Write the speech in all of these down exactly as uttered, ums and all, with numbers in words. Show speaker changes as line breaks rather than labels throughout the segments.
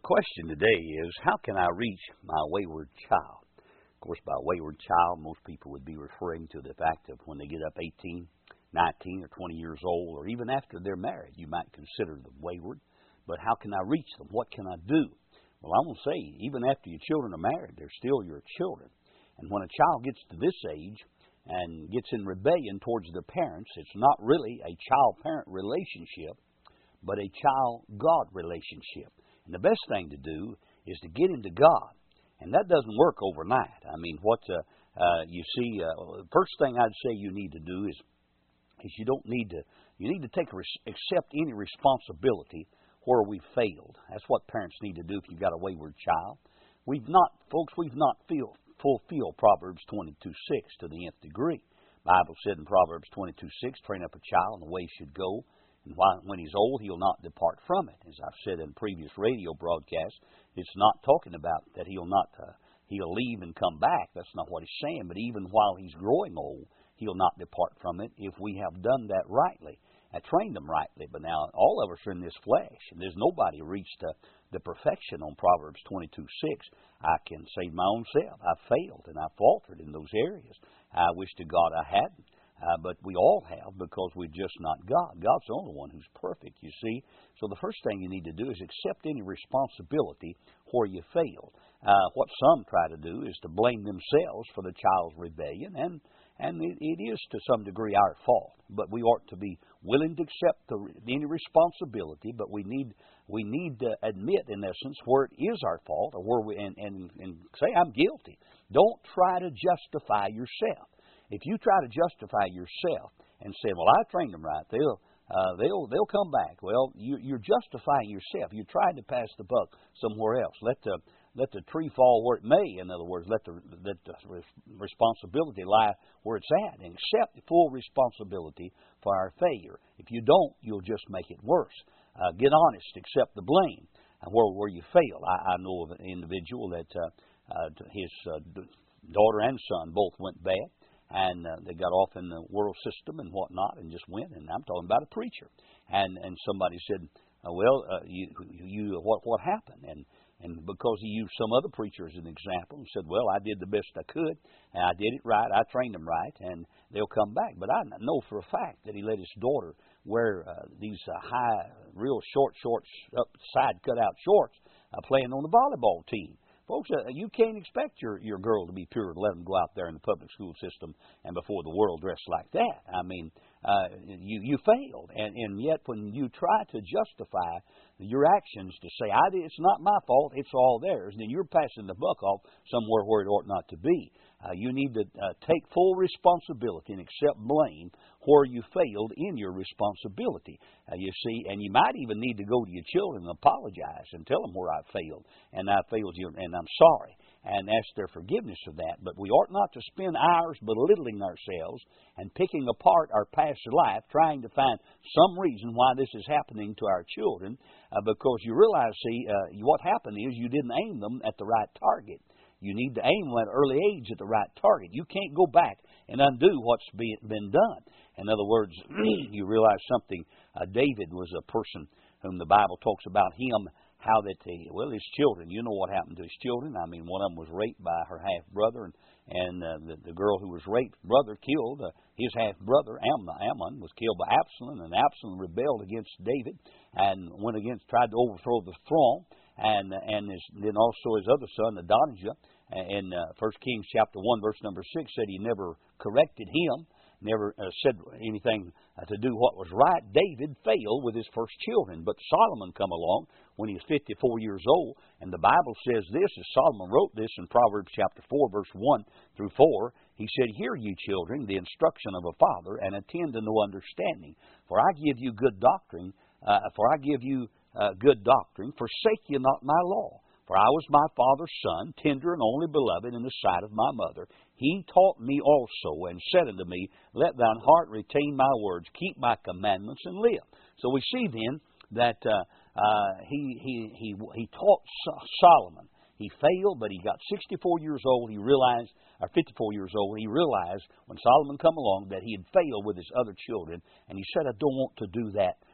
question today is, how can I reach my wayward child? Of course, by wayward child, most people would be referring to the fact of when they get up eighteen, nineteen, or twenty years old, or even after they're married, you might consider them wayward. But how can I reach them? What can I do? Well, I'm going to say, even after your children are married, they're still your children. And when a child gets to this age and gets in rebellion towards their parents, it's not really a child-parent relationship, but a child-God relationship. And the best thing to do is to get into God. And that doesn't work overnight. I mean, what uh, uh, you see, uh, first thing I'd say you need to do is, is you don't need to, you need to take a res- accept any responsibility where we failed. That's what parents need to do if you've got a wayward child. We've not, folks, we've not feel, fulfilled Proverbs twenty-two six to the nth degree. The Bible said in Proverbs twenty-two six, train up a child in the way he should go, and when he's old, he'll not depart from it. As I've said in previous radio broadcasts, it's not talking about that he'll not, uh, he'll leave and come back. That's not what he's saying. But even while he's growing old, he'll not depart from it if we have done that rightly. I trained them rightly. But now all of us are in this flesh, and there's nobody reached uh, the perfection on Proverbs twenty-two six. I can say my own self. I failed and I faltered in those areas. I wish to God I hadn't. Uh, but we all have, because we're just not God. God's the only one who's perfect, you see. So the first thing you need to do is accept any responsibility where you failed. Uh, what some try to do is to blame themselves for the child's rebellion, and and it, it is to some degree our fault. But we ought to be willing to accept the, any responsibility, but we need we need to admit, in essence, where it is our fault, or where we and, and, and say, I'm guilty. Don't try to justify yourself. If you try to justify yourself and say, well, I trained them right, they'll uh, they'll they'll come back. Well, you, you're justifying yourself. You're trying to pass the buck somewhere else. Let the let the tree fall where it may. In other words, let the let the responsibility lie where it's at, and accept full responsibility for our failure. If you don't, you'll just make it worse. Uh, get honest. Accept the blame uh, where where you fail. I, I know of an individual that uh, uh, his uh, daughter and son both went bad. And uh, they got off in the world system and whatnot, and just went. And I'm talking about a preacher. And and somebody said, uh, "Well, uh, you you what what happened?" And and because he used some other preacher as an example, and said, "Well, I did the best I could, and I did it right. I trained them right, and they'll come back." But I know for a fact that he let his daughter wear uh, these uh, high, real short shorts, up side cut out shorts, uh, playing on the volleyball team. Folks, uh, you can't expect your, your girl to be pure and let them go out there in the public school system and before the world dressed like that. I mean, uh, you you failed, and, and yet when you try to justify your actions to say, I did, it's not my fault, it's all theirs, then you're passing the buck off somewhere where it ought not to be. Uh, you need to uh, take full responsibility and accept blame where you failed in your responsibility. Uh, you see, and you might even need to go to your children and apologize and tell them where I failed, and I failed you, and I'm sorry, and ask their forgiveness of that. But we ought not to spend hours belittling ourselves and picking apart our past life, trying to find some reason why this is happening to our children, uh, because you realize, see, uh, what happened is you didn't aim them at the right target. You need to aim them at an early age at the right target. You can't go back and undo what's been done. In other words, you realize something. Uh, David was a person whom the Bible talks about him, how that, he, well, his children, you know what happened to his children. I mean, one of them was raped by her half-brother, and, and uh, the, the girl who was raped, brother, killed uh, his half-brother, Ammon. Ammon was killed by Absalom, and Absalom rebelled against David and went against, tried to overthrow the throne. And and his, then also his other son, Adonijah, in uh, First Kings chapter one, verse number six, said he never corrected him, never uh, said anything uh, to do what was right. David failed with his first children, but Solomon come along when he was fifty-four years old, and the Bible says this, as Solomon wrote this in Proverbs chapter four, verse one through four, he said, Hear ye, children, the instruction of a father, and attend to no understanding. For I give you good doctrine, uh, for I give you Uh, good doctrine, forsake ye not my law. For I was my father's son, tender and only beloved in the sight of my mother. He taught me also, and said unto me, Let thine heart retain my words, keep my commandments, and live. So we see then that uh, uh, he, he, he, he taught Solomon. He failed, but he got sixty-four years old. He realized, or fifty-four years old, he realized when Solomon come along that he had failed with his other children, and he said, I don't want to do that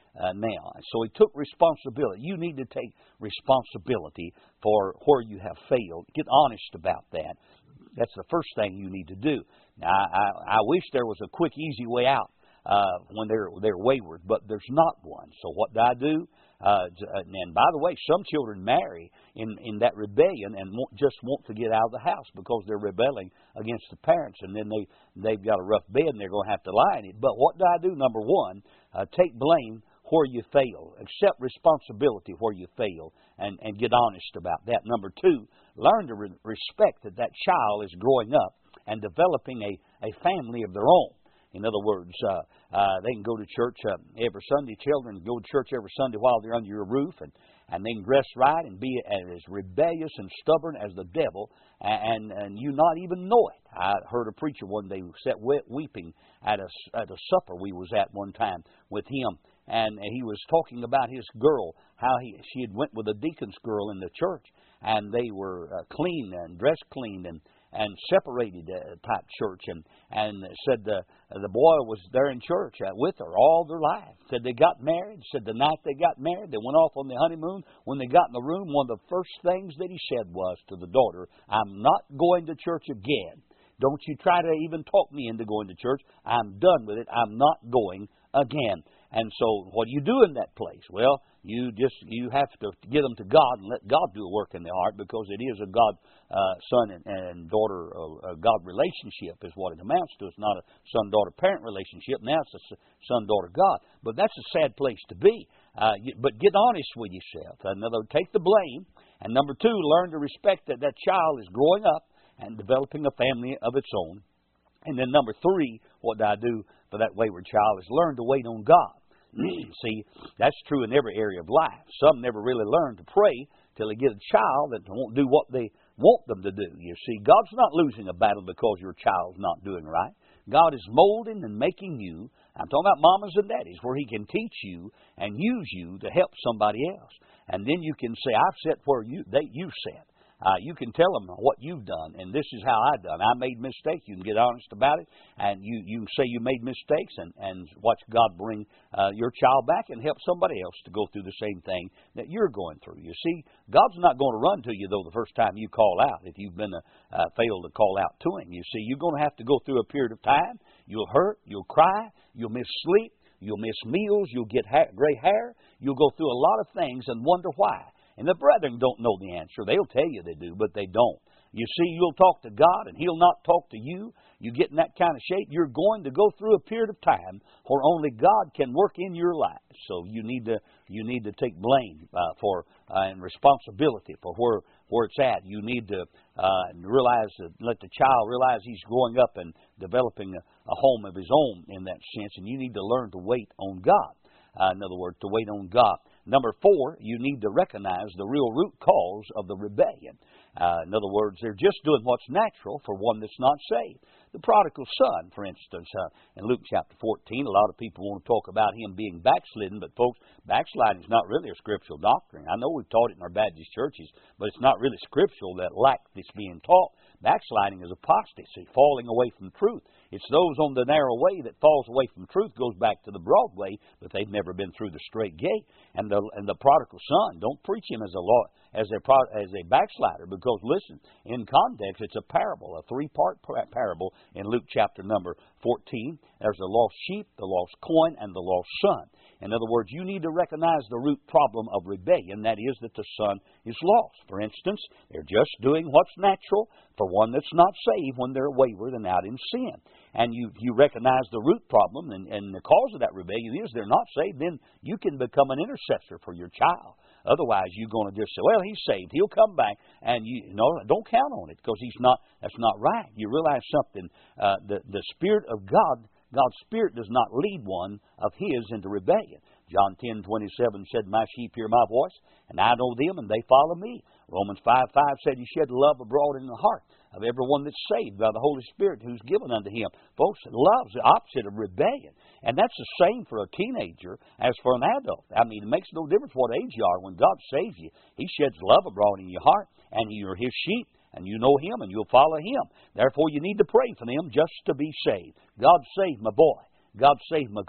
uh, now. So he took responsibility. You need to take responsibility for where you have failed. Get honest about that. That's the first thing you need to do. Now, I, I wish there was a quick, easy way out uh, when they're they're wayward, but there's not one. So what do I do? Uh, and by the way, some children marry in, in that rebellion and won't, just want to get out of the house because they're rebelling against the parents, and then they, they've got a rough bed and they're going to have to lie in it. But what do I do? Number one, uh, take blame where you fail. Accept responsibility where you fail and, and get honest about that. Number two, learn to re- respect that that child is growing up and developing a, a family of their own. In other words, uh, uh, they can go to church uh, every Sunday. Children go to church every Sunday while they're under your roof, and, and they can dress right and be as rebellious and stubborn as the devil, and, and you not even know it. I heard a preacher one day who sat weeping at a, at a supper we was at one time with him, and he was talking about his girl, how he she had went with a deacon's girl in the church, and they were uh, clean and dressed clean and and separated uh, type church, and and said the the boy was there in church uh, with her all their life. Said they got married. Said the night they got married, they went off on the honeymoon. When they got in the room, one of the first things that he said was to the daughter, "I'm not going to church again. Don't you try to even talk me into going to church. I'm done with it. I'm not going again." And so what do you do in that place? Well, you just you have to give them to God and let God do a work in their heart, because it is a God uh, son and, and daughter uh, God relationship is what it amounts to. It's not a son-daughter parent relationship. Now it's a son-daughter God. But that's a sad place to be. Uh, you, but get honest with yourself. Another, take the blame. And number two, learn to respect that that child is growing up and developing a family of its own. And then number three, what do I do for that wayward child is learn to wait on God. See, that's true in every area of life. Some never really learn to pray till they get a child that won't do what they want them to do. You see, God's not losing a battle because your child's not doing right. God is molding and making you. I'm talking about mamas and daddies, where He can teach you and use you to help somebody else. And then you can say, I've sat where you they you sat. Uh, you can tell them what you've done, and this is how I done. I made mistakes. You can get honest about it, and you, you can say you made mistakes, and, and watch God bring uh, your child back and help somebody else to go through the same thing that you're going through. You see, God's not going to run to you, though, the first time you call out, if you've been uh, uh, failed to call out to Him. You see, you're going to have to go through a period of time. You'll hurt, you'll cry, you'll miss sleep, you'll miss meals, you'll get ha- gray hair, you'll go through a lot of things and wonder why. And the brethren don't know the answer. They'll tell you they do, but they don't. You see, you'll talk to God, and He'll not talk to you. You get in that kind of shape, you're going to go through a period of time where only God can work in your life. So you need to you need to take blame uh, for uh, and responsibility for where where it's at. You need to uh, realize, that, let the child realize he's growing up and developing a, a home of his own in that sense, and you need to learn to wait on God. Uh, in other words, to wait on God. Number four, you need to recognize the real root cause of the rebellion. Uh, in other words, they're just doing what's natural for one that's not saved. The prodigal son, for instance, uh, in Luke chapter fourteen, a lot of people want to talk about him being backslidden, but folks, backsliding is not really a scriptural doctrine. I know we've taught it in our Baptist churches, but it's not really scriptural, that lack that's being taught. Backsliding is apostasy, falling away from truth. It's those on the narrow way that falls away from truth, goes back to the broad way, but they've never been through the straight gate. And the and the prodigal son, don't preach him as a law, as a as a backslider, because listen, in context, it's a parable, a three-part parable in Luke chapter number fourteen. There's the lost sheep, the lost coin, and the lost son. In other words, you need to recognize the root problem of rebellion, that is that the son is lost. For instance, they're just doing what's natural for one that's not saved when they're wayward and out in sin. And you, you recognize the root problem, and, and the cause of that rebellion is they're not saved, then you can become an intercessor for your child. Otherwise, you're going to just say, well, he's saved, he'll come back, and you, you know, don't count on it, because he's not. That's not right. You realize something, uh, the, the Spirit of God, God's Spirit does not lead one of His into rebellion. John ten twenty-seven said, my sheep hear my voice, and I know them, and they follow me. Romans five five said, He shed love abroad in the heart of everyone that's saved by the Holy Spirit who's given unto Him. Folks, love's the opposite of rebellion. And that's the same for a teenager as for an adult. I mean, it makes no difference what age you are. When God saves you, He sheds love abroad in your heart, and you're His sheep. And you know Him, and you'll follow Him. Therefore, you need to pray for them just to be saved. God save my boy. God save my girl.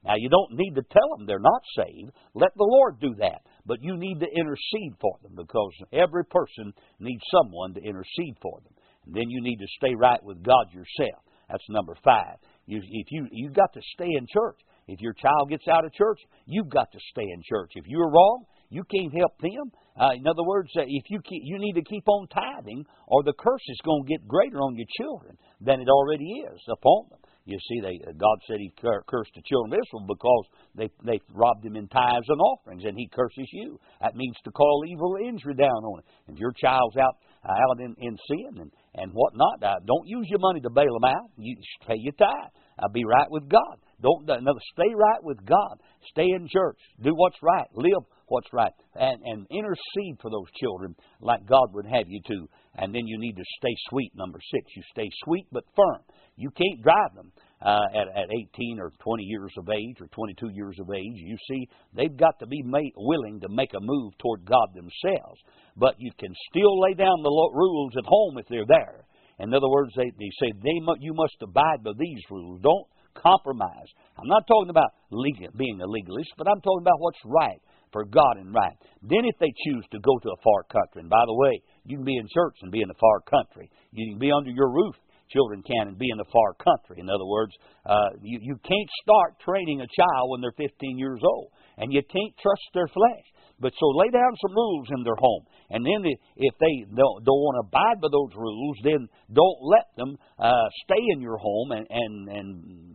Now, you don't need to tell them they're not saved. Let the Lord do that. But you need to intercede for them, because every person needs someone to intercede for them. And then you need to stay right with God yourself. That's number five. You, if you you've got to stay in church. If your child gets out of church, you've got to stay in church. If you're wrong, you can't help them. Uh, in other words, uh, if you keep, you need to keep on tithing, or the curse is going to get greater on your children than it already is upon them. You see, they, God said He cursed the children of Israel because they they robbed Him in tithes and offerings, and He curses you. That means to call evil injury down on it. If your child's out uh, out in, in sin and and whatnot, uh, don't use your money to bail them out. You pay your tithe. Uh, be right with God. Don't another. Stay right with God. Stay in church. Do what's right. Live what's right, and and intercede for those children like God would have you to. And then you need to stay sweet. Number six, you stay sweet but firm. You can't drive them uh, at at eighteen or twenty years of age or twenty-two years of age. You see, they've got to be made, willing to make a move toward God themselves. But you can still lay down the lo- rules at home if they're there. In other words, they, they say they mu- you must abide by these rules. Don't compromise. I'm not talking about legal, being a legalist, but I'm talking about what's right for God and right. Then if they choose to go to a far country, and by the way, you can be in church and be in a far country. You can be under your roof, children can, and be in a far country. In other words, uh, you, you can't start training a child when they're fifteen years old, and you can't trust their flesh. But so lay down some rules in their home. And then if they don't, don't want to abide by those rules, then don't let them uh, stay in your home and, and, and,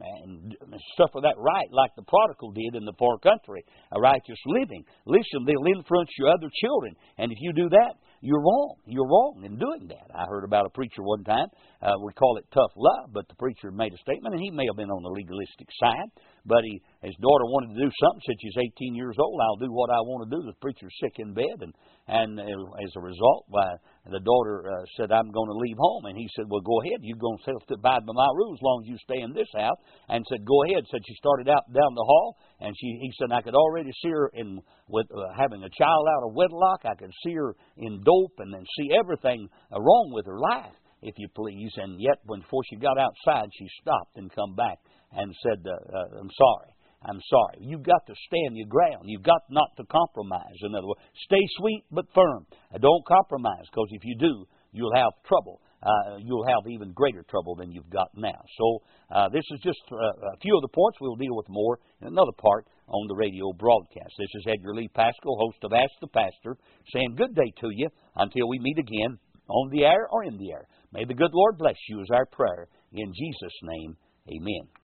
and suffer that right like the prodigal did in the far country, a righteous living. Listen, they'll influence your other children. And if you do that, you're wrong. You're wrong in doing that. I heard about a preacher one time. Uh, we call it tough love, but the preacher made a statement, and he may have been on the legalistic side. But he, his daughter wanted to do something. Said, she's eighteen years old. I'll do what I want to do. The preacher's sick in bed, and and as a result, why the daughter uh, said, "I'm going to leave home." And he said, "Well, go ahead. You're going to have to abide by my rules as long as you stay in this house." And said, "Go ahead." Said she started out down the hall, and she he said, "I could already see her in with uh, having a child out of wedlock. I could see her in dope, and then see everything uh, wrong with her life, if you please." And yet, when before she got outside, she stopped and come back and said, uh, uh, "I'm sorry. I'm sorry." You've got to stand your ground. You've got not to compromise. In other words, stay sweet but firm. Uh, don't compromise, because if you do, you'll have trouble. Uh, you'll have even greater trouble than you've got now. So uh, this is just uh, a few of the points. We'll deal with more in another part on the radio broadcast. This is Edgar Lee Pascal, host of Ask the Pastor, saying good day to you until we meet again on the air or in the air. May the good Lord bless you is our prayer. In Jesus' name, amen.